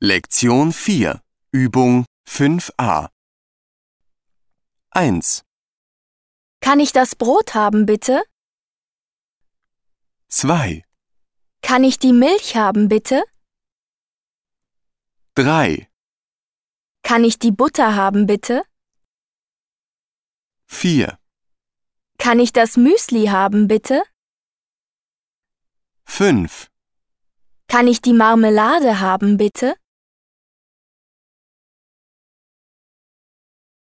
Lektion 4, Übung 5a. 1, Kann ich das Brot haben, bitte? 2, Kann ich die Milch haben, bitte? 3, Kann ich die Butter haben, bitte? 4, Kann ich das Müsli haben, bitte? 5, Kann ich die Marmelade haben, bitte?